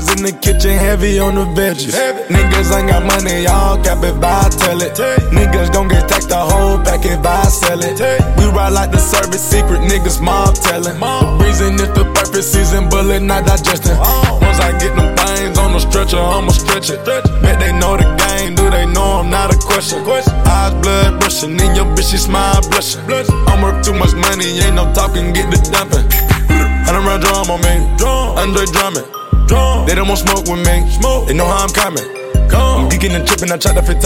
Fries in the kitchen, heavy on the veggies. Niggas ain't got money, y'all cap if I tell it. Niggas gon' get taxed the whole pack if I sell it. We ride like the service secret, niggas mob telling. The reason it's the perfect season, bullet not digesting. Once I get them things on the stretcher, I'ma stretch it. Bet they know the game, do they know I'm not a question? Eyes blood rushing, and your bitch she smile blushing. I'm worth too much money, ain't no talking, get the dumping. I done run drum on me, Andre drumming. They don't want smoke with me, they know how I'm coming. I'm geeking and tripping, I try to fit